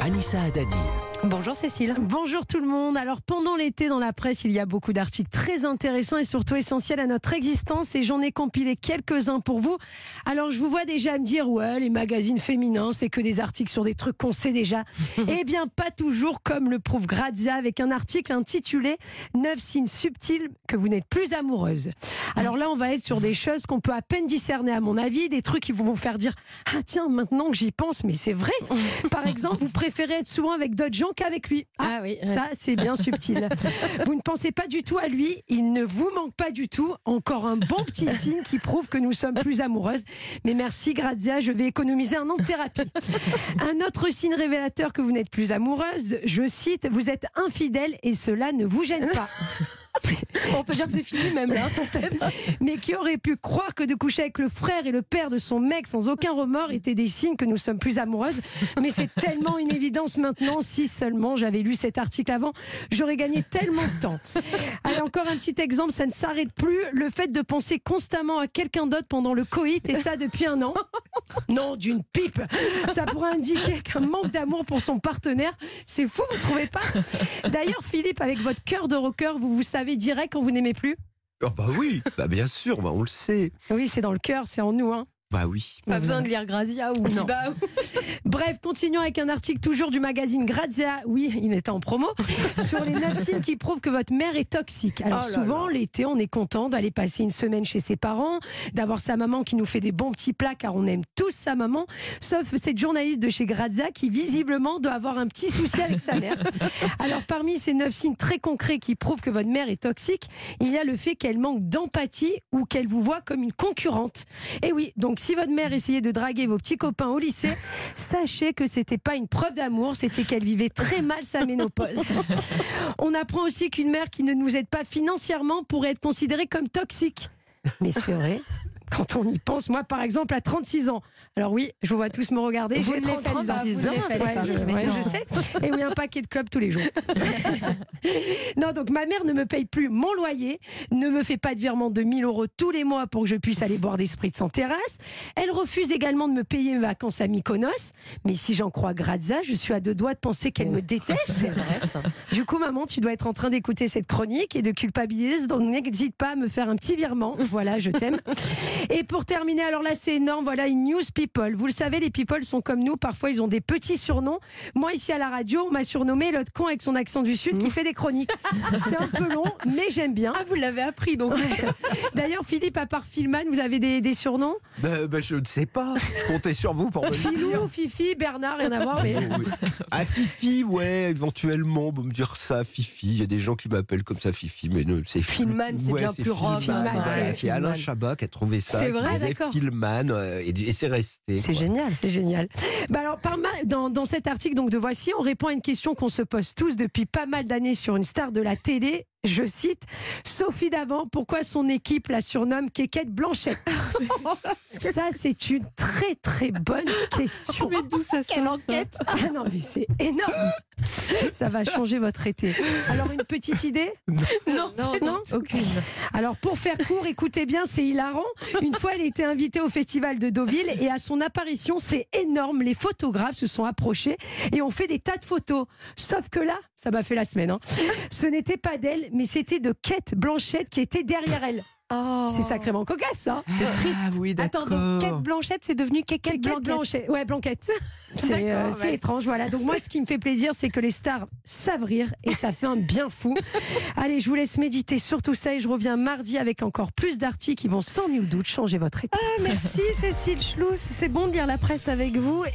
Anissa Haddadi. Bonjour Cécile. Bonjour tout le monde. Alors pendant l'été dans la presse, il y a beaucoup d'articles très intéressants et surtout essentiels à notre existence et j'en ai compilé quelques-uns pour vous. Alors je vous vois déjà me dire ouais, les magazines féminins, c'est que des articles sur des trucs qu'on sait déjà. Eh bien pas toujours, comme le prouve Grazia avec un article intitulé 9 signes subtils que vous n'êtes plus amoureuse. Alors là, on va être sur des choses qu'on peut à peine discerner à mon avis, des trucs qui vont vous faire dire ah tiens, maintenant que j'y pense, mais c'est vrai. Par exemple, vous préférez être souvent avec d'autres gens qu'avec lui. Ah oui. Ça, c'est bien subtil. Vous ne pensez pas du tout à lui, il ne vous manque pas du tout. Encore un bon petit signe qui prouve que nous sommes plus amoureuses. Mais merci Grazia, je vais économiser un an de thérapie. Un autre signe révélateur que vous n'êtes plus amoureuse, je cite, vous êtes infidèle et cela ne vous gêne pas. On peut dire que c'est fini même là. Mais qui aurait pu croire que de coucher avec le frère et le père de son mec sans aucun remords étaient des signes que nous sommes plus amoureuses. Mais c'est tellement une évidence maintenant. Si seulement j'avais lu cet article avant, j'aurais gagné tellement de temps. Allez, encore un petit exemple, ça ne s'arrête plus. Le fait de penser constamment à quelqu'un d'autre pendant le coït, et ça depuis un an. Non, d'une pipe. Ça pourrait indiquer qu'un manque d'amour pour son partenaire. C'est fou, vous ne trouvez pas? D'ailleurs, Philippe, avec votre cœur de rocker, vous savez direct quand vous n'aimez plus? Oh bah oui, bah bien sûr, bah on le sait. Oui, c'est dans le cœur, c'est en nous, hein. Bah oui. Pas besoin de lire Grazia ou Non. Bah, Bref, continuons avec un article toujours du magazine Grazia. Oui, il était en promo. Sur les 9 signes qui prouvent que votre mère est toxique. Alors souvent, l'été, on est content d'aller passer une semaine chez ses parents, d'avoir sa maman qui nous fait des bons petits plats car on aime tous sa maman. Sauf cette journaliste de chez Grazia qui visiblement doit avoir un petit souci avec sa mère. Alors parmi ces 9 signes très concrets qui prouvent que votre mère est toxique, il y a le fait qu'elle manque d'empathie ou qu'elle vous voit comme une concurrente. Et oui, donc si votre mère essayait de draguer vos petits copains au lycée, sachez que c'était pas une preuve d'amour, c'était qu'elle vivait très mal sa ménopause. On apprend aussi qu'une mère qui ne nous aide pas financièrement pourrait être considérée comme toxique. Mais c'est vrai. Quand on y pense, moi par exemple à 36 ans. Alors oui, je vous vois tous me regarder. Vous J'ai ne les 36 faites ans. pas, vous ne les faites pas. Ouais, je sais. Et oui, un paquet de clubs tous les jours. Non, donc ma mère ne me paye plus mon loyer, ne me fait pas de virement de 1000 € tous les mois pour que je puisse aller boire des spritz en terrasse. Elle refuse également de me payer mes vacances à Mykonos. Mais si j'en crois Grazia, je suis à deux doigts de penser qu'elle me déteste. C'est vrai, ça. Du coup, maman, tu dois être en train d'écouter cette chronique et de culpabiliser, donc n'hésite pas à me faire un petit virement. Voilà, je t'aime. Et pour terminer, alors là c'est énorme, voilà une news people. Vous le savez, les people sont comme nous, parfois ils ont des petits surnoms. Moi ici à la radio, on m'a surnommé l'autre con avec son accent du sud qui fait des chroniques. C'est un peu long, mais j'aime bien. Ah, vous l'avez appris donc. D'ailleurs Philippe, à part Philman, vous avez des surnoms? Bah, je ne sais pas, je comptais sur vous pour me le dire. Philou, Fifi, Bernard, rien à voir, mais... Oui. Ah Fifi, ouais, éventuellement, on peut me dire ça, Fifi. Il y a des gens qui m'appellent comme ça, Fifi, mais non, c'est Filman, c'est bien plus rock. Filman, Ouais, c'est Alain Filman. Chabat qui a trouvé ça. C'est qui vrai, disait d'accord. Filman, et c'est resté. C'est quoi. génial, c'est génial. Bah alors, dans cet article donc, de Voici, on répond à une question qu'on se pose tous depuis pas mal d'années sur une star de la télé. Je cite, Sophie Davant, pourquoi son équipe la surnomme Kékette Blanchette? Ça, c'est une très très bonne question. Mais d'où ça sort? Quelle enquête? Ah non, mais c'est énorme. Ça va changer votre été. Alors, une petite idée? Non, aucune. Alors, pour faire court, écoutez bien, c'est hilarant. Une fois, elle était invitée au festival de Deauville et à son apparition, c'est énorme. Les photographes se sont approchés et ont fait des tas de photos. Sauf que là, ça m'a fait la semaine. Ce n'était pas d'elle, mais c'était de Kate Blanchette qui était derrière elle. Oh. C'est sacrément cocasse, ça. C'est triste. Ah oui, d'accord. Attends, donc Kate Blanchette, c'est devenu Kékette Kate Blanchette. Blanchette. Ouais, Blanquette. C'est D'accord, ouais. étrange, voilà. Donc moi, ce qui me fait plaisir, c'est que les stars savent rire et ça fait un bien fou. Allez, je vous laisse méditer sur tout ça et je reviens mardi avec encore plus d'articles qui vont sans nul doute changer votre été. Merci Cécile Schluss, c'est bon de lire la presse avec vous.